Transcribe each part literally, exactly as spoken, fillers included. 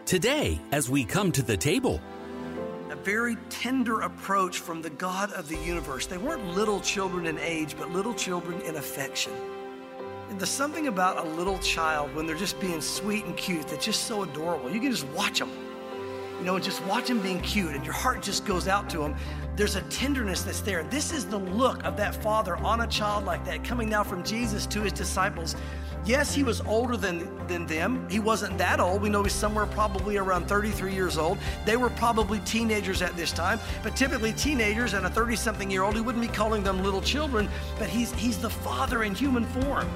Today, as we come to the table, a very tender approach from the God of the universe. They weren't little children in age, but little children in affection. And there's something about a little child when they're just being sweet and cute that's just so adorable. You can just watch them, you know, and just watch them being cute, and your heart just goes out to them. There's a tenderness that's there. This is the look of that father on a child like that, coming now from Jesus to his disciples. Yes, he was older than, than them. He wasn't that old. We know he's somewhere probably around thirty-three years old. They were probably teenagers at this time, but typically teenagers and a thirty-something-year-old, he wouldn't be calling them little children, but he's, he's the father in human form.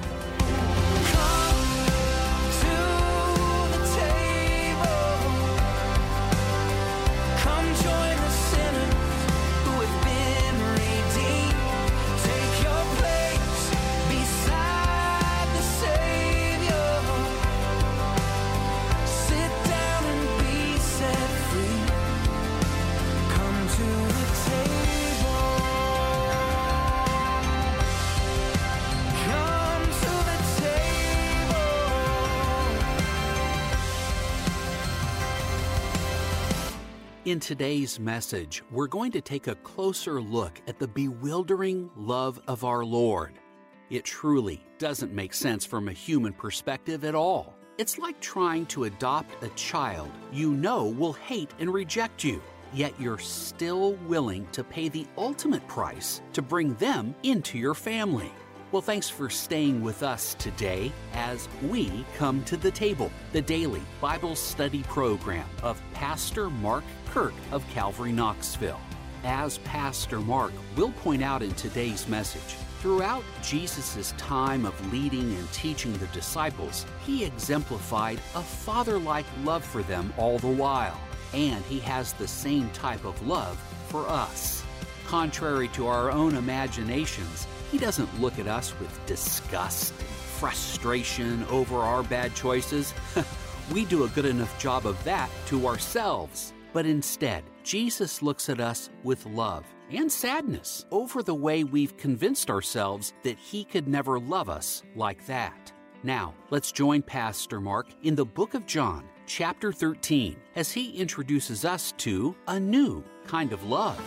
In today's message, we're going to take a closer look at the bewildering love of our Lord. It truly doesn't make sense from a human perspective at all. It's like trying to adopt a child you know will hate and reject you, yet you're still willing to pay the ultimate price to bring them into your family. Well, thanks for staying with us today as we come to the table, the daily Bible study program of Pastor Mark Kirk of Calvary Knoxville. As Pastor Mark will point out in today's message, throughout Jesus' time of leading and teaching the disciples, he exemplified a father-like love for them all the while, and he has the same type of love for us. Contrary to our own imaginations, he doesn't look at us with disgust and frustration over our bad choices. We do a good enough job of that to ourselves. But instead, Jesus looks at us with love and sadness over the way we've convinced ourselves that he could never love us like that. Now, let's join Pastor Mark in the book of John, chapter thirteen, as he introduces us to a new kind of love.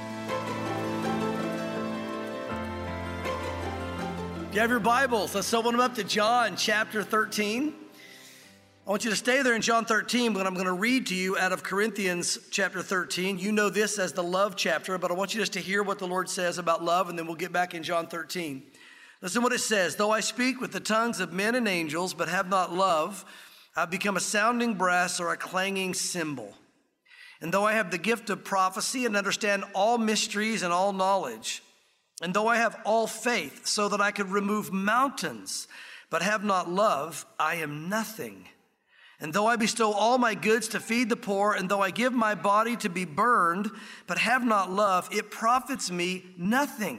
You have your Bibles. Let's open them up to John chapter thirteen. I want you to stay there in John thirteen, but I'm going to read to you out of Corinthians chapter thirteen. You know this as the love chapter, but I want you just to hear what the Lord says about love, and then we'll get back in John thirteen. Listen what it says. Though I speak with the tongues of men and angels, but have not love, I've become a sounding brass or a clanging cymbal. And though I have the gift of prophecy and understand all mysteries and all knowledge, and though I have all faith so that I could remove mountains, but have not love, I am nothing. And though I bestow all my goods to feed the poor, and though I give my body to be burned, but have not love, it profits me nothing.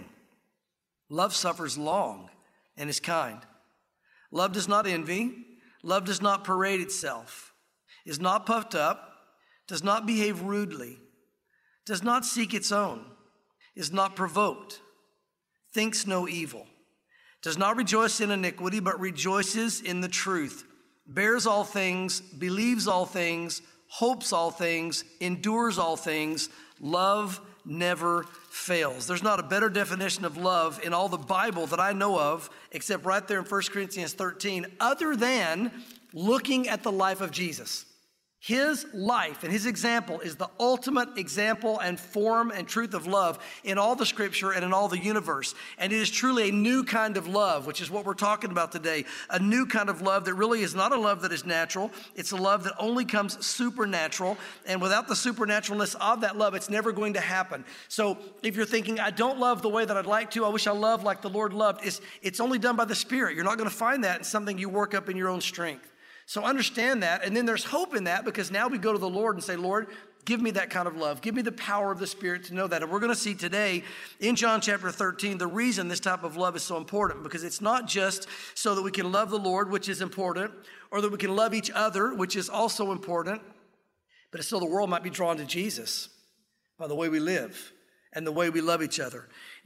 Love suffers long and is kind. Love does not envy. Love does not parade itself, is not puffed up, does not behave rudely, does not seek its own, is not provoked, thinks no evil, does not rejoice in iniquity, but rejoices in the truth, bears all things, believes all things, hopes all things, endures all things. Love never fails. There's not a better definition of love in all the Bible that I know of, except right there in First Corinthians thirteen, other than looking at the life of Jesus. His life and his example is the ultimate example and form and truth of love in all the scripture and in all the universe. And it is truly a new kind of love, which is what we're talking about today. A new kind of love that really is not a love that is natural. It's a love that only comes supernatural. And without the supernaturalness of that love, it's never going to happen. So if you're thinking, I don't love the way that I'd like to, I wish I loved like the Lord loved, it's, it's only done by the Spirit. You're not going to find that in something you work up in your own strength. So understand that, and then there's hope in that, because now we go to the Lord and say, Lord, give me that kind of love. Give me the power of the Spirit to know that. And we're going to see today in John chapter thirteen, the reason this type of love is so important, because it's not just so that we can love the Lord, which is important, or that we can love each other, which is also important, but it's so the world might be drawn to Jesus by the way we live and the way we love each other.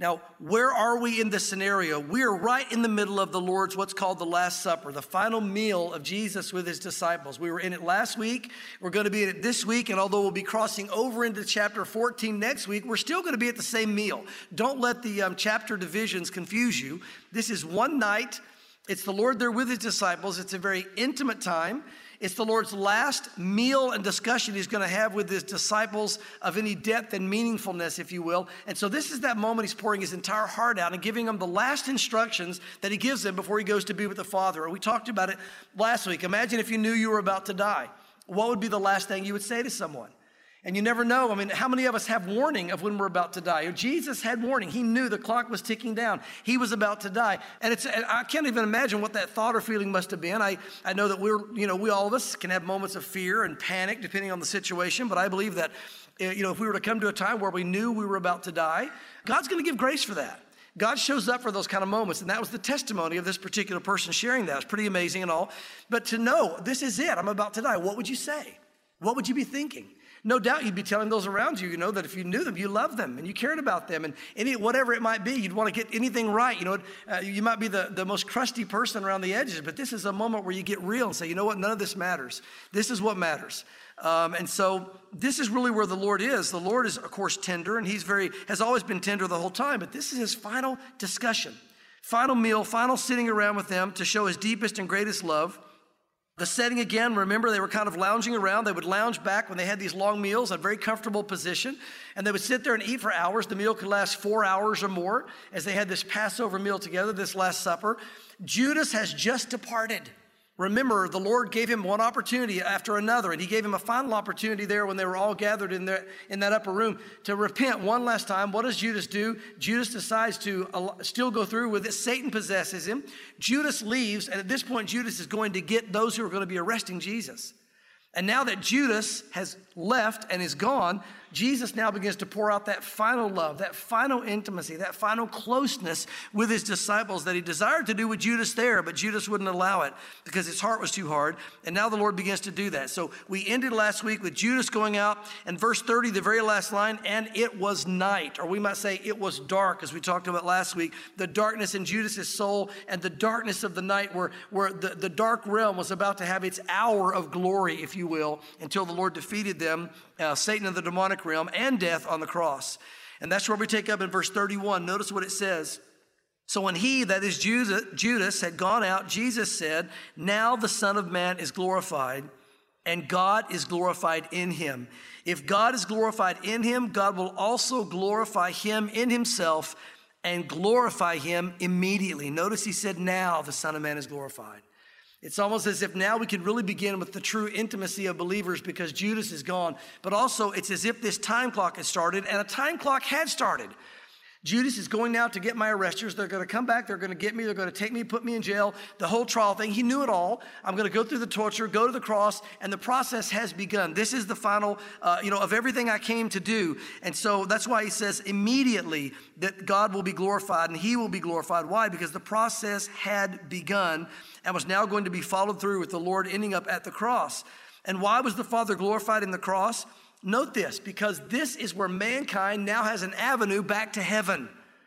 Now, where are we in this scenario? We are right in the middle of the Lord's what's called the Last Supper, the final meal of Jesus with his disciples. We were in it last week. We're going to be in it this week. And although we'll be crossing over into chapter fourteen next week, we're still going to be at the same meal. Don't let the um, chapter divisions confuse you. This is one night. It's the Lord there with his disciples. It's a very intimate time. It's the Lord's last meal and discussion he's going to have with his disciples of any depth and meaningfulness, if you will. And so this is that moment he's pouring his entire heart out and giving them the last instructions that he gives them before he goes to be with the Father. And we talked about it last week. Imagine if you knew you were about to die. What would be the last thing you would say to someone? And you never know. I mean, how many of us have warning of when we're about to die? Jesus had warning. He knew the clock was ticking down. He was about to die. And it's, I can't even imagine what that thought or feeling must have been. I, I know that we're, you know, we all of us can have moments of fear and panic depending on the situation. But I believe that, you know, if we were to come to a time where we knew we were about to die, God's going to give grace for that. God shows up for those kind of moments. And that was the testimony of this particular person sharing that. It's pretty amazing and all. But to know this is it, I'm about to die. What would you say? What would you be thinking? No doubt you'd be telling those around you, you know, that if you knew them, you loved them and you cared about them and any, whatever it might be, you'd want to get anything right. You know, uh, you might be the, the most crusty person around the edges, but this is a moment where you get real and say, you know what, none of this matters. This is what matters. Um, and so this is really where the Lord is. The Lord is, of course, tender, and he's very, has always been tender the whole time, but this is his final discussion, final meal, final sitting around with them to show his deepest and greatest love. The setting again, remember, they were kind of lounging around. They would lounge back when they had these long meals, a very comfortable position, and they would sit there and eat for hours. The meal could last four hours or more as they had this Passover meal together, this Last Supper. Judas has just departed. Remember, the Lord gave him one opportunity after another, and he gave him a final opportunity there when they were all gathered in, there, in that upper room to repent one last time. What does Judas do? Judas decides to still go through with it. Satan possesses him. Judas leaves, and at this point, Judas is going to get those who are going to be arresting Jesus. And now that Judas has left and is gone, Jesus now begins to pour out that final love, that final intimacy, that final closeness with his disciples that he desired to do with Judas there, but Judas wouldn't allow it because his heart was too hard. And now the Lord begins to do that. So we ended last week with Judas going out, and verse thirty, the very last line, and it was night, or we might say it was dark, as we talked about last week, the darkness in Judas's soul and the darkness of the night where, where the, the dark realm was about to have its hour of glory, if you will, until the Lord defeated them, uh, Satan and the demonic realm, and death on the cross. And that's where we take up in verse thirty-one. Notice what it says. So when he, that is Judas, had gone out, Jesus said, now the Son of Man is glorified, and God is glorified in him. If God is glorified in him, God will also glorify him in himself and glorify him immediately. Notice he said, now the Son of Man is glorified. It's almost as if now we could really begin with the true intimacy of believers because Judas is gone. But also it's as if this time clock has started, and a time clock had started. Judas is going now to get my arresters. They're going to come back. They're going to get me. They're going to take me, put me in jail. The whole trial thing. He knew it all. I'm going to go through the torture, go to the cross, and the process has begun. This is the final, uh, you know, of everything I came to do. And so that's why he says immediately that God will be glorified and he will be glorified. Why? Because the process had begun and was now going to be followed through with the Lord ending up at the cross. And why was the Father glorified in the cross? Note this, because this is where mankind now has an avenue back to heaven.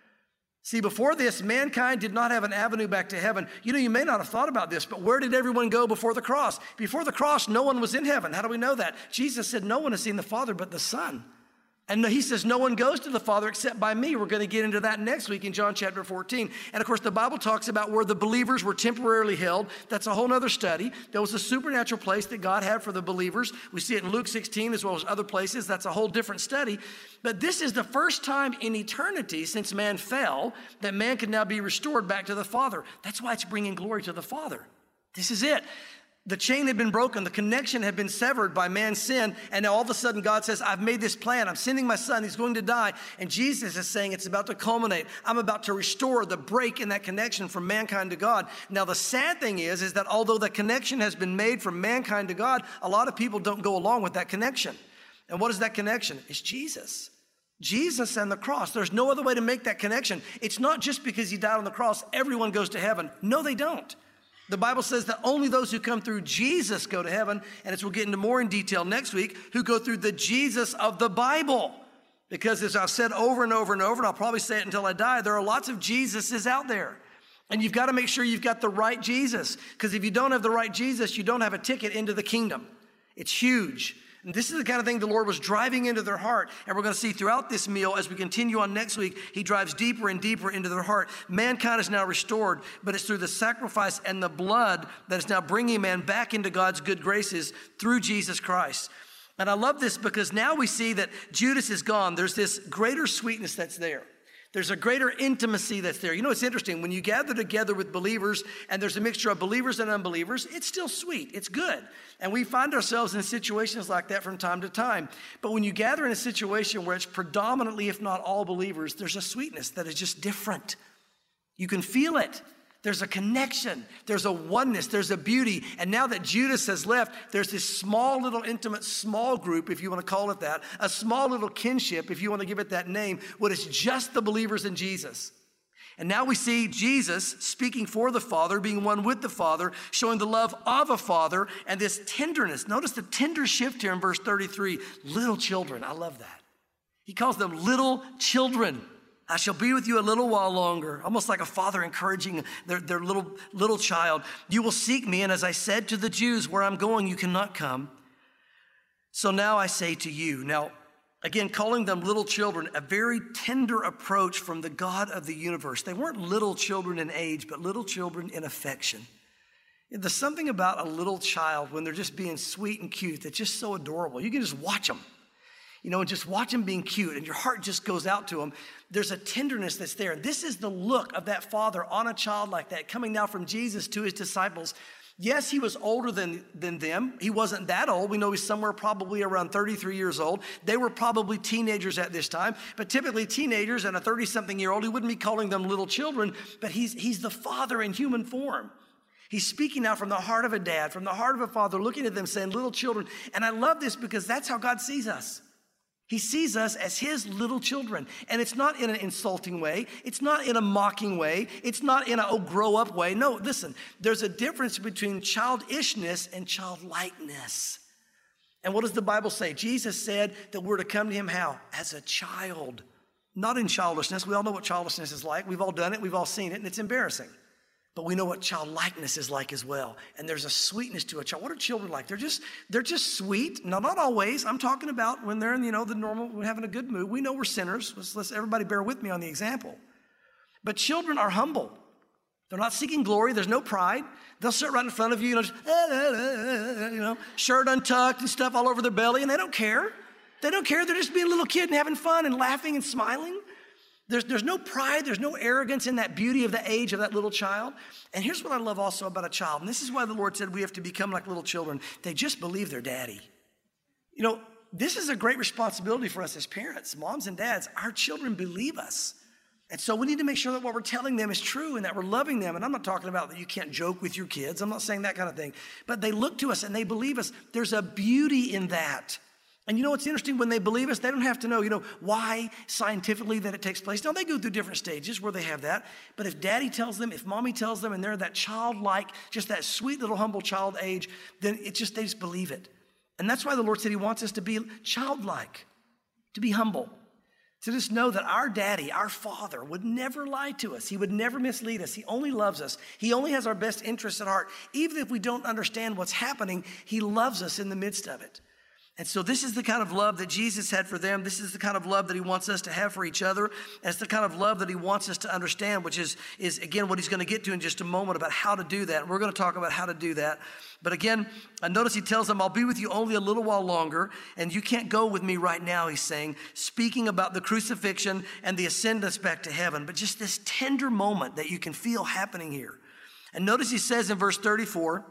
See, before this, mankind did not have an avenue back to heaven. You know, you may not have thought about this, but where did everyone go before the cross? Before the cross, no one was in heaven. How do we know that? Jesus said, no one has seen the Father but the Son. And he says, no one goes to the Father except by me. We're going to get into that next week in John chapter fourteen. And of course, the Bible talks about where the believers were temporarily held. That's a whole other study. There was a supernatural place that God had for the believers. We see it in Luke sixteen as well as other places. That's a whole different study. But this is the first time in eternity since man fell that man can now be restored back to the Father. That's why it's bringing glory to the Father. This is it. The chain had been broken. The connection had been severed by man's sin. And now all of a sudden God says, I've made this plan. I'm sending my son. He's going to die. And Jesus is saying it's about to culminate. I'm about to restore the break in that connection from mankind to God. Now the sad thing is, is that although the connection has been made from mankind to God, a lot of people don't go along with that connection. And what is that connection? It's Jesus. Jesus and the cross. There's no other way to make that connection. It's not just because he died on the cross, everyone goes to heaven. No, they don't. The Bible says that only those who come through Jesus go to heaven, and as we'll get into more in detail next week, who go through the Jesus of the Bible. Because as I've said over and over and over, and I'll probably say it until I die, there are lots of Jesuses out there. And you've got to make sure you've got the right Jesus. Because if you don't have the right Jesus, you don't have a ticket into the kingdom. It's huge. And this is the kind of thing the Lord was driving into their heart. And we're going to see throughout this meal, as we continue on next week, he drives deeper and deeper into their heart. Mankind is now restored, but it's through the sacrifice and the blood that is now bringing man back into God's good graces through Jesus Christ. And I love this because now we see that Judas is gone. There's this greater sweetness that's there. There's a greater intimacy that's there. You know, it's interesting. When you gather together with believers and there's a mixture of believers and unbelievers, it's still sweet. It's good. And we find ourselves in situations like that from time to time. But when you gather in a situation where it's predominantly, if not all believers, there's a sweetness that is just different. You can feel it. There's a connection. There's a oneness. There's a beauty. And now that Judas has left, there's this small little intimate small group, if you want to call it that, a small little kinship, if you want to give it that name, what is just the believers in Jesus. And now we see Jesus speaking for the Father, being one with the Father, showing the love of a Father and this tenderness. Notice the tender shift here in verse thirty-three. Little children. I love that. He calls them little children. I shall be with you a little while longer, almost like a father encouraging their, their little, little child. You will seek me, and as I said to the Jews, where I'm going, you cannot come. So now I say to you. Now, again, calling them little children, a very tender approach from the God of the universe. They weren't little children in age, but little children in affection. There's something about a little child when they're just being sweet and cute that's just so adorable. You can just watch them. You know, and just watch them being cute and your heart just goes out to them. There's a tenderness that's there. And this is the look of that father on a child like that, coming now from Jesus to his disciples. Yes, he was older than, than them. He wasn't that old. We know he's somewhere probably around thirty-three years old. They were probably teenagers at this time. But typically teenagers and a thirty-something-year-old, he wouldn't be calling them little children, but he's, he's the father in human form. He's speaking now from the heart of a dad, from the heart of a father, looking at them saying, little children. And I love this because that's how God sees us. He sees us as his little children. And it's not in an insulting way. It's not in a mocking way. It's not in a, oh, grow up way. No, listen, there's a difference between childishness and childlikeness. And what does the Bible say? Jesus said that we're to come to him how? As a child, not in childishness. We all know what childishness is like. We've all done it. We've all seen it, and it's embarrassing. But we know what childlikeness is like as well. And there's a sweetness to a child. What are children like? They're just, they're just sweet. No, not always. I'm talking about when they're in, you know, the normal, we're having a good mood. We know we're sinners. Let's, let's everybody bear with me on the example. But children are humble. They're not seeking glory. There's no pride. They'll sit right in front of you, you know, just, ah, ah, ah, you know, shirt untucked and stuff all over their belly, and they don't care. They don't care. They're just being a little kid and having fun and laughing and smiling. There's, there's no pride, there's no arrogance in that beauty of the age of that little child. And here's what I love also about a child, and this is why the Lord said we have to become like little children. They just believe their daddy. You know, this is a great responsibility for us as parents, moms and dads. Our children believe us. And so we need to make sure that what we're telling them is true and that we're loving them. And I'm not talking about that you can't joke with your kids. I'm not saying that kind of thing. But they look to us and they believe us. There's a beauty in that. And you know what's interesting? When they believe us, they don't have to know, you know, why scientifically that it takes place. Now, they go through different stages where they have that. But if daddy tells them, if mommy tells them, and they're that childlike, just that sweet little humble child age, then it just, they just believe it. And that's why the Lord said he wants us to be childlike, to be humble, to just know that our daddy, our father, would never lie to us. He would never mislead us. He only loves us. He only has our best interests at heart. Even if we don't understand what's happening, he loves us in the midst of it. And so this is the kind of love that Jesus had for them. This is the kind of love that he wants us to have for each other. And it's the kind of love that he wants us to understand, which is, is again, what he's going to get to in just a moment about how to do that. We're going to talk about how to do that. But again, I notice he tells them, I'll be with you only a little while longer, and you can't go with me right now, he's saying, speaking about the crucifixion and the ascendance back to heaven. But just this tender moment that you can feel happening here. And notice he says in verse thirty-four,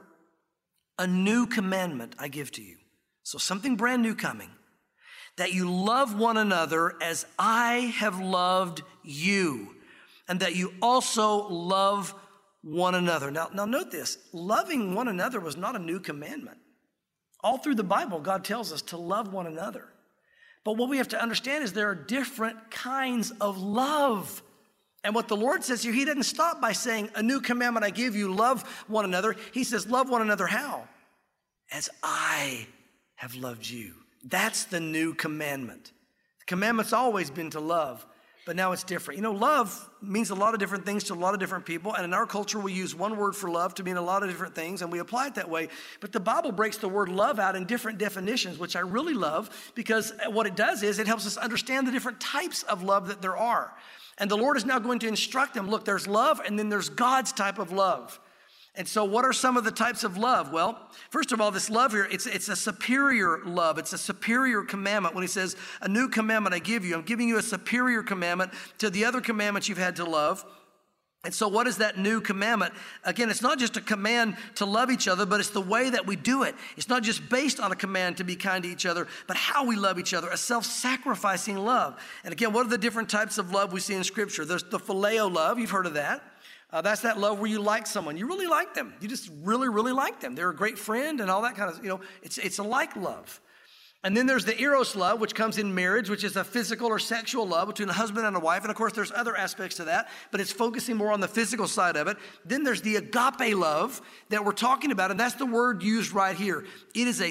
a new commandment I give to you. So something brand new coming, that you love one another as I have loved you, and that you also love one another. Now, now note this, loving one another was not a new commandment. All through the Bible, God tells us to love one another. But what we have to understand is there are different kinds of love. And what the Lord says here, he didn't stop by saying, a new commandment I give you, love one another. He says, love one another how? As I have loved you. That's the new commandment. The commandment's always been to love, but now it's different. You know, love means a lot of different things to a lot of different people. And in our culture, we use one word for love to mean a lot of different things, and we apply it that way. But the Bible breaks the word love out in different definitions, which I really love, because what it does is it helps us understand the different types of love that there are. And the Lord is now going to instruct them. Look, there's love, and then there's God's type of love. And so what are some of the types of love? Well, first of all, this love here, it's, it's a superior love. It's a superior commandment. When he says, a new commandment I give you, I'm giving you a superior commandment to the other commandments you've had to love. And so what is that new commandment? Again, it's not just a command to love each other, but it's the way that we do it. It's not just based on a command to be kind to each other, but how we love each other, a self-sacrificing love. And again, what are the different types of love we see in Scripture? There's the phileo love. You've heard of that. Uh, that's that love where you like someone. You really like them. You just really, really like them. They're a great friend and all that kind of, you know, it's, it's a like love. And then there's the eros love, which comes in marriage, which is a physical or sexual love between a husband and a wife. And of course, there's other aspects to that, but it's focusing more on the physical side of it. Then there's the agape love that we're talking about, and that's the word used right here. It is a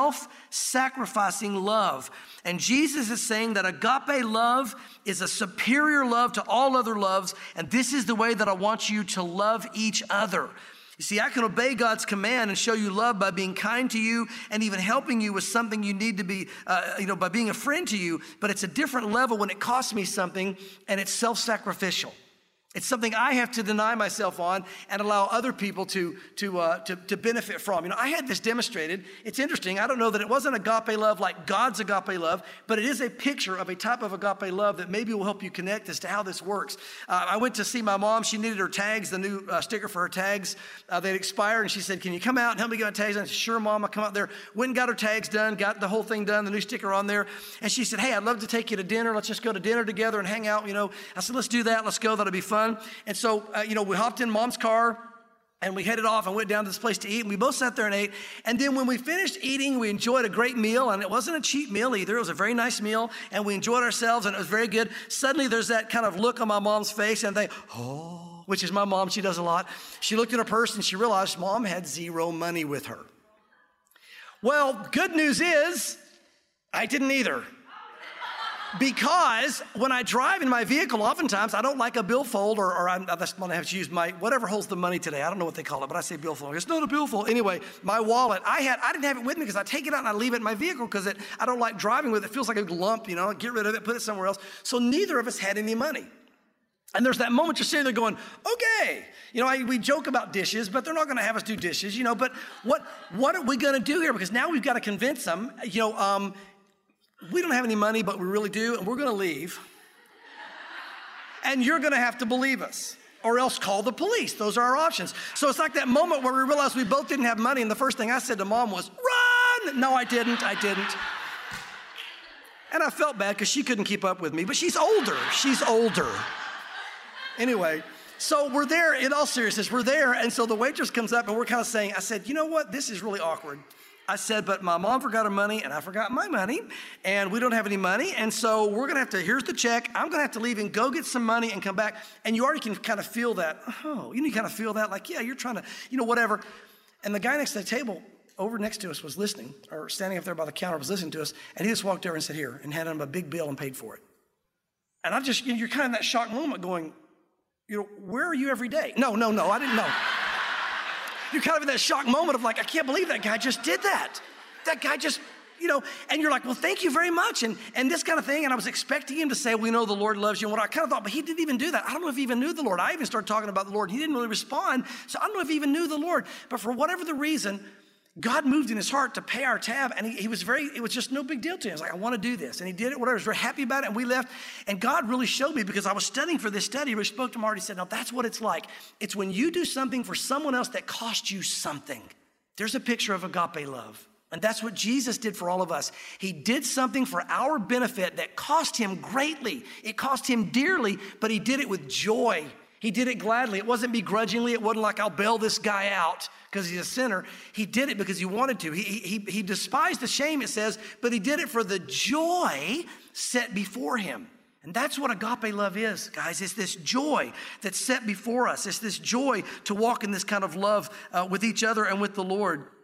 self-sacrificing love. And Jesus is saying that agape love is a superior love to all other loves, and this is the way that I want you to love each other. You see, I can obey God's command and show you love by being kind to you and even helping you with something you need to be, uh, you know, by being a friend to you. But it's a different level when it costs me something and it's self-sacrificial. It's something I have to deny myself on and allow other people to, to, uh, to, to benefit from. You know, I had this demonstrated. It's interesting. I don't know that it wasn't agape love like God's agape love, but it is a picture of a type of agape love that maybe will help you connect as to how this works. Uh, I went to see my mom. She needed her tags, the new uh, sticker for her tags. Uh, they'd expired, and she said, can you come out and help me get my tags done? I said, sure, Mom. I come out there, went and got her tags done, got the whole thing done, the new sticker on there. And she said, hey, I'd love to take you to dinner. Let's just go to dinner together and hang out. You know, I said, let's do that. Let's go. That'll be fun. And so, uh, you know, we hopped in Mom's car and we headed off and went down to this place to eat. And we both sat there and ate. And then when we finished eating, we enjoyed a great meal. And it wasn't a cheap meal either. It was a very nice meal. And we enjoyed ourselves and it was very good. Suddenly there's that kind of look on my mom's face and they, oh, which is my mom. She does a lot. She looked at her purse and she realized Mom had zero money with her. Well, good news is I didn't either. Because when I drive in my vehicle, oftentimes I don't like a billfold, or, or I'm, I just want to have to use my, whatever holds the money today. I don't know what they call it, but I say billfold. It's not a billfold. Anyway, my wallet, I had, I didn't have it with me because I take it out and I leave it in my vehicle because it, I don't like driving with it. It feels like a lump, you know, get rid of it, put it somewhere else. So neither of us had any money. And there's that moment you're sitting there going, okay, you know, I, we joke about dishes, but they're not going to have us do dishes, you know, but what, what are we going to do here? Because now we've got to convince them, you know, um, we don't have any money, but we really do, and we're going to leave. And you're going to have to believe us, or else call the police. Those are our options. So it's like that moment where we realized we both didn't have money, and the first thing I said to Mom was, run! No, I didn't. I didn't. And I felt bad because she couldn't keep up with me, but she's older. She's older. Anyway, so we're there, in all seriousness, we're there, and so the waitress comes up, and we're kind of saying, I said, you know what? This is really awkward. I said, but my mom forgot her money and I forgot my money and we don't have any money. And so we're going to have to, here's the check. I'm going to have to leave and go get some money and come back. And you already can kind of feel that. Oh, you know, you kind of feel that like, yeah, you're trying to, you know, whatever. And the guy next to the table over next to us was listening, or standing up there by the counter was listening to us. And he just walked over and said, here, and handed him a big bill and paid for it. And I'm just, you know, you're kind of in that shock moment going, you know, where are you every day? No, no, no, I didn't know. You're kind of in that shock moment of like, I can't believe that guy just did that. That guy just, you know, and you're like, well, thank you very much. And and this kind of thing. And I was expecting him to say, we know the Lord loves you. And what I kind of thought, but he didn't even do that. I don't know if he even knew the Lord. I even started talking about the Lord. He didn't really respond. So I don't know if he even knew the Lord. But for whatever the reason, God moved in his heart to pay our tab. And he, he was very, it was just no big deal to him. He was like, I want to do this. And he did it, whatever. I was very happy about it. And we left. And God really showed me, because I was studying for this study. He spoke to him already, said, no, that's what it's like. It's when you do something for someone else that cost you something. There's a picture of agape love. And that's what Jesus did for all of us. He did something for our benefit that cost him greatly. It cost him dearly, but he did it with joy. He did it gladly. It wasn't begrudgingly. It wasn't like, I'll bail this guy out because he's a sinner. He did it because he wanted to. He, he, he despised the shame, it says, but he did it for the joy set before him. And that's what agape love is, guys. It's this joy that's set before us. It's this joy to walk in this kind of love uh, with each other and with the Lord.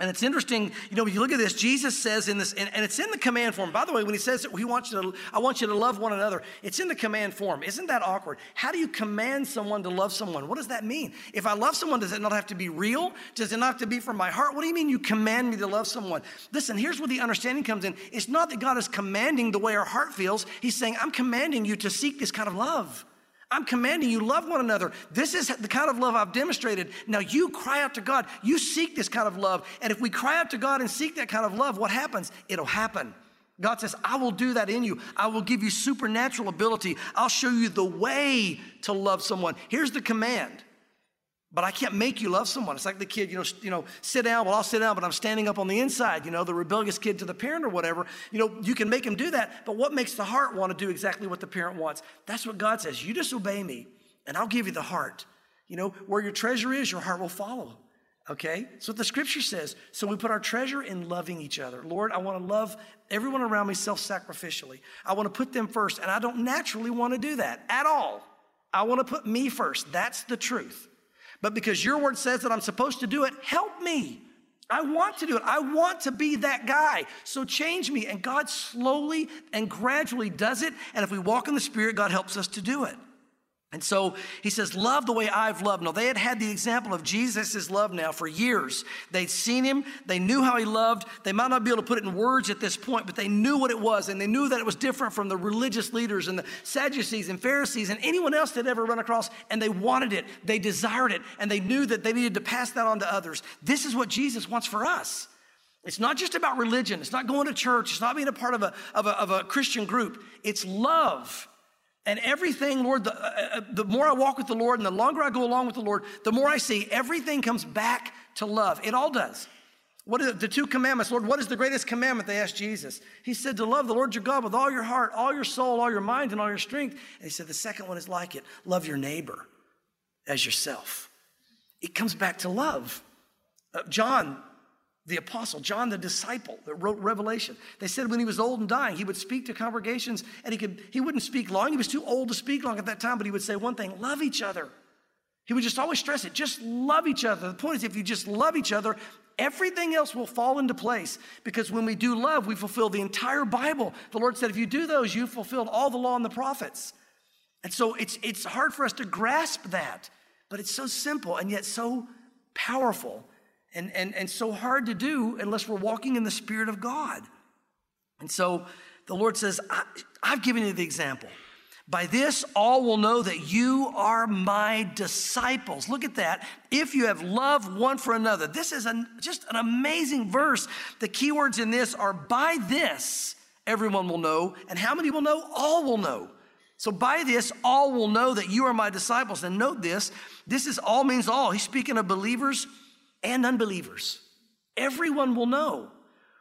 And it's interesting, you know, when you look at this, Jesus says in this, and, and it's in the command form. By the way, when he says that he wants you to, I want you to love one another, it's in the command form. Isn't that awkward? How do you command someone to love someone? What does that mean? If I love someone, does it not have to be real? Does it not have to be from my heart? What do you mean you command me to love someone? Listen, here's where the understanding comes in. It's not that God is commanding the way our heart feels. He's saying, I'm commanding you to seek this kind of love. I'm commanding you, love one another. This is the kind of love I've demonstrated. Now you cry out to God. You seek this kind of love. And if we cry out to God and seek that kind of love, what happens? It'll happen. God says, I will do that in you. I will give you supernatural ability. I'll show you the way to love someone. Here's the command. But I can't make you love someone. It's like the kid, you know, you know, sit down. Well, I'll sit down, but I'm standing up on the inside, you know, the rebellious kid to the parent or whatever. You know, you can make him do that, but what makes the heart want to do exactly what the parent wants? That's what God says. You just obey me, and I'll give you the heart. You know, where your treasure is, your heart will follow. Okay? That's what the scripture says. So we put our treasure in loving each other. Lord, I want to love everyone around me self-sacrificially. I want to put them first, and I don't naturally want to do that at all. I want to put me first. That's the truth. But because your word says that I'm supposed to do it, help me. I want to do it. I want to be that guy. So change me. And God slowly and gradually does it. And if we walk in the Spirit, God helps us to do it. And so he says, love the way I've loved. Now, they had had the example of Jesus' love now for years. They'd seen him. They knew how he loved. They might not be able to put it in words at this point, but they knew what it was. And they knew that it was different from the religious leaders and the Sadducees and Pharisees and anyone else they'd ever run across. And they wanted it. They desired it. And they knew that they needed to pass that on to others. This is what Jesus wants for us. It's not just about religion. It's not going to church. It's not being a part of a, of a, of a Christian group. It's love. And everything, Lord, the, uh, the more I walk with the Lord and the longer I go along with the Lord, the more I see everything comes back to love. It all does. What are the two commandments? Lord, what is the greatest commandment? They asked Jesus. He said to love the Lord your God with all your heart, all your soul, all your mind, and all your strength. And he said the second one is like it. Love your neighbor as yourself. It comes back to love. Uh, John, the apostle, John, the disciple that wrote Revelation. They said when he was old and dying, he would speak to congregations and he could he wouldn't speak long. He was too old to speak long at that time, but he would say one thing, love each other. He would just always stress it, just love each other. The point is, if you just love each other, everything else will fall into place, because when we do love, we fulfill the entire Bible. The Lord said, if you do those, you've fulfilled all the law and the prophets. And so it's, it's hard for us to grasp that, but it's so simple and yet so powerful. And, and, and so hard to do unless we're walking in the Spirit of God. And so the Lord says, I, I've given you the example. By this, all will know that you are my disciples. Look at that. If you have love one for another. This is a, just an amazing verse. The key words in this are by this, everyone will know. And how many will know? All will know. So by this, all will know that you are my disciples. And note this, this is all means all. He's speaking of believers and unbelievers. Everyone will know.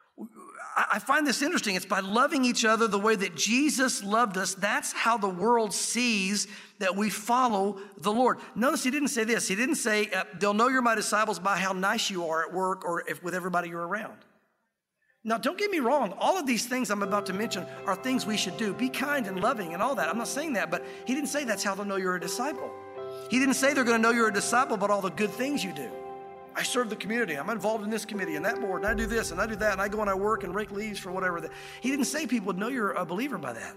I find this interesting. It's by loving each other the way that Jesus loved us. That's how the world sees that we follow the Lord. Notice he didn't say this. He didn't say, uh, they'll know you're my disciples by how nice you are at work or if with everybody you're around. Now, don't get me wrong. All of these things I'm about to mention are things we should do. Be kind and loving and all that. I'm not saying that, but he didn't say that's how they'll know you're a disciple. He didn't say they're going to know you're a disciple about all the good things you do. I serve the community. I'm involved in this committee and that board, and I do this and I do that, and I go and I work and rake leaves for whatever. That. He didn't say people would know you're a believer by that.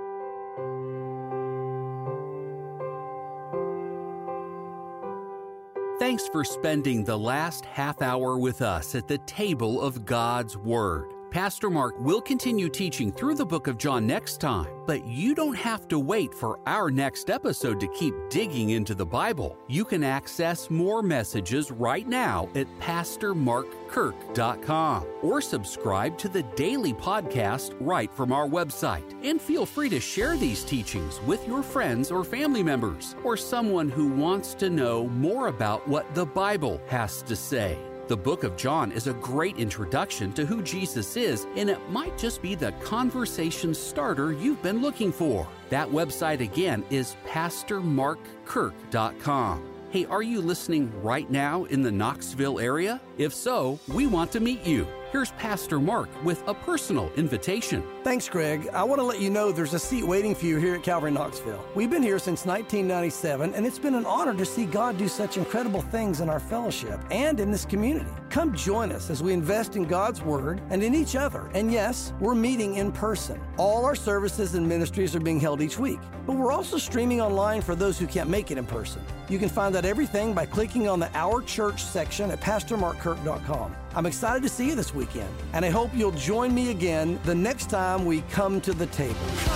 Thanks for spending the last half hour with us at the table of God's Word. Pastor Mark will continue teaching through the book of John next time, but you don't have to wait for our next episode to keep digging into the Bible. You can access more messages right now at pastor mark kirk dot com or subscribe to the daily podcast right from our website. And feel free to share these teachings with your friends or family members or someone who wants to know more about what the Bible has to say. The book of John is a great introduction to who Jesus is, and it might just be the conversation starter you've been looking for. That website again is pastor mark kirk dot com. Hey, are you listening right now in the Knoxville area? If so, we want to meet you. Here's Pastor Mark with a personal invitation. Thanks, Greg. I want to let you know there's a seat waiting for you here at Calvary Knoxville. We've been here since nineteen ninety-seven, and it's been an honor to see God do such incredible things in our fellowship and in this community. Come join us as we invest in God's Word and in each other. And yes, we're meeting in person. All our services and ministries are being held each week, but we're also streaming online for those who can't make it in person. You can find out everything by clicking on the Our Church section at pastor mark kirk dot com. I'm excited to see you this weekend, and I hope you'll join me again the next time we come to the table.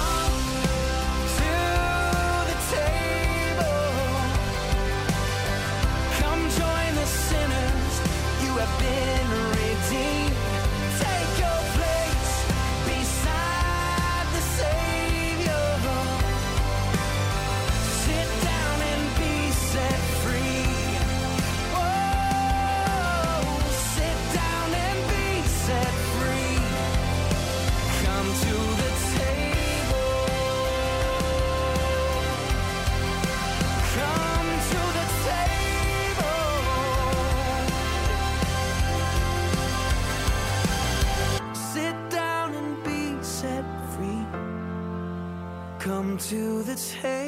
Come to the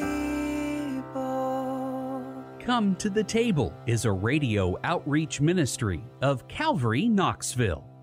table. Come to the Table is a radio outreach ministry of Calvary Knoxville.